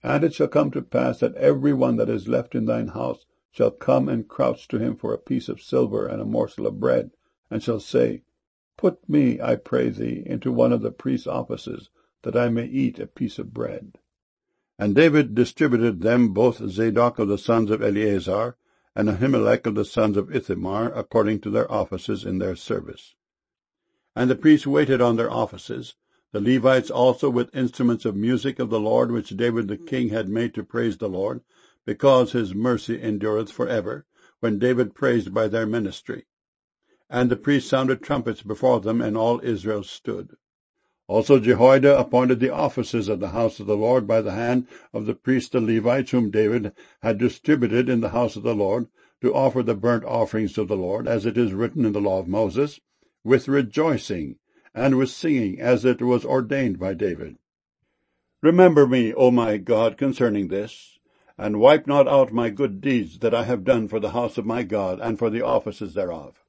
And it shall come to pass that every one that is left in thine house shall come and crouch to him for a piece of silver and a morsel of bread, and shall say, Put me, I pray thee, into one of the priest's offices, that I may eat a piece of bread. And David distributed them both Zadok of the sons of Eleazar, and Ahimelech of the sons of Ithamar, according to their offices in their service. And the priests waited on their offices, the Levites also with instruments of music of the Lord, which David the king had made to praise the Lord, because his mercy endureth for ever, when David praised by their ministry. And the priests sounded trumpets before them, and all Israel stood. Also Jehoiada appointed the officers of the house of the Lord by the hand of the priests the Levites, whom David had distributed in the house of the Lord, to offer the burnt offerings to the Lord, as it is written in the law of Moses, with rejoicing and with singing, as it was ordained by David. Remember me, O my God, concerning this, and wipe not out my good deeds that I have done for the house of my God, and for the offices thereof.